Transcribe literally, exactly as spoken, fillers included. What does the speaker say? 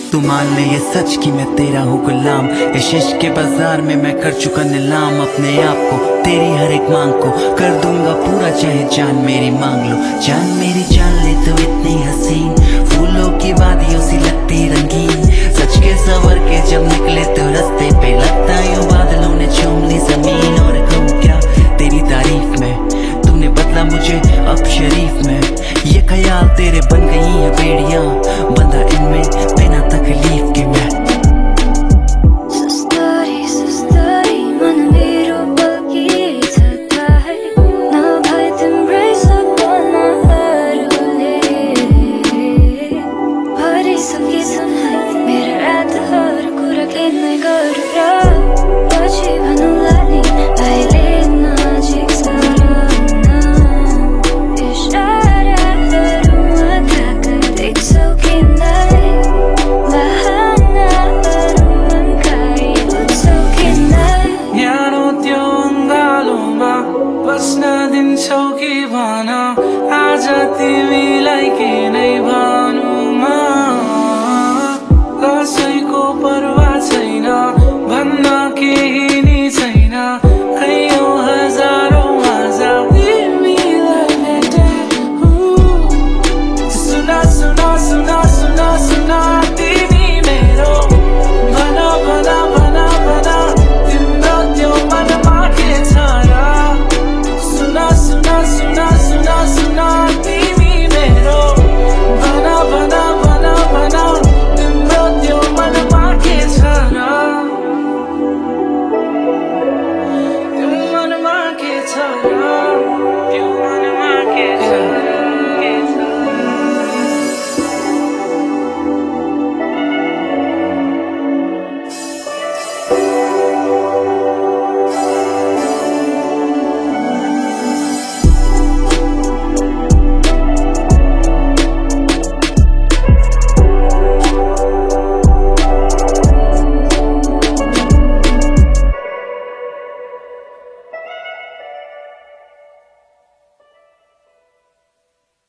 तू मान ले ये सच कि मैं तेरा हूँ गुलाम। इस इश्क के बाजार में मैं कर चुका नीलाम अपने आप को, तेरी हर एक मांग को कर दूंगा पूरा, चाहे जान मेरी मांग लो। जान मेरी जान ले तो इतनी हसीन, फूलों की